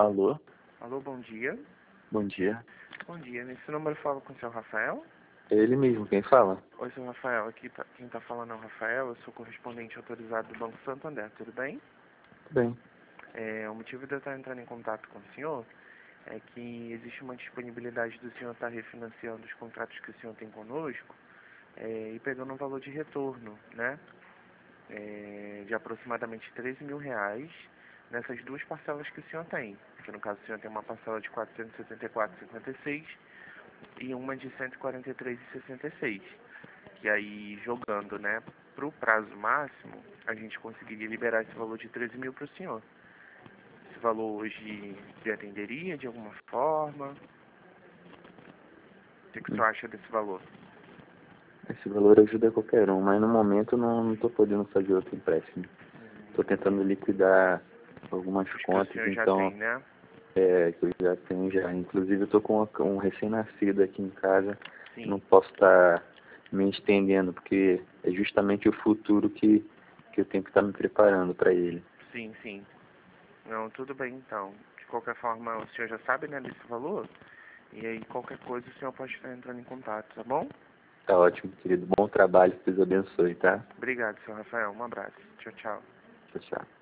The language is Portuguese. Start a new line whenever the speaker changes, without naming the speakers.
Alô,
Alô, bom dia.
bom dia.
Bom dia, nesse número eu falo com o seu Rafael?
É ele mesmo, quem fala?
Oi, seu Rafael, aqui quem tá falando é o Rafael, eu sou correspondente autorizado do Banco Santander, tudo bem?
Tudo bem.
O motivo de eu estar entrando em contato com o senhor é que existe uma disponibilidade do senhor estar refinanciando os contratos que o senhor tem conosco e pegando um valor de retorno, né? De aproximadamente R$ 13.000 nessas duas parcelas que o senhor tem. Que no caso o senhor tem uma parcela de R$ 474,56 e uma de R$ 143,66. Que aí, jogando, né, para o prazo máximo, a gente conseguiria liberar esse valor de 13 mil para o senhor. Esse valor hoje lhe atenderia de alguma forma? O que o senhor acha desse valor?
Esse valor ajuda qualquer um, mas no momento não estou podendo fazer outro empréstimo. Estou tentando liquidar algumas
Os que o
contas,
senhor já
então
tem, né?
que eu já tenho já. Inclusive eu estou com um recém-nascido aqui em casa, não
Sim,
posso estar me estendendo, porque é justamente o futuro que eu tenho que estar me preparando para ele.
sim, sim. Não, tudo bem então. De qualquer forma, o senhor já sabe, né, desse valor? E aí, qualquer coisa, o senhor pode estar entrando em contato, tá bom?
Tá ótimo, querido. Bom trabalho, Deus abençoe, tá?
Obrigado, seu Rafael. Um abraço. Tchau, tchau.
Tchau, tchau.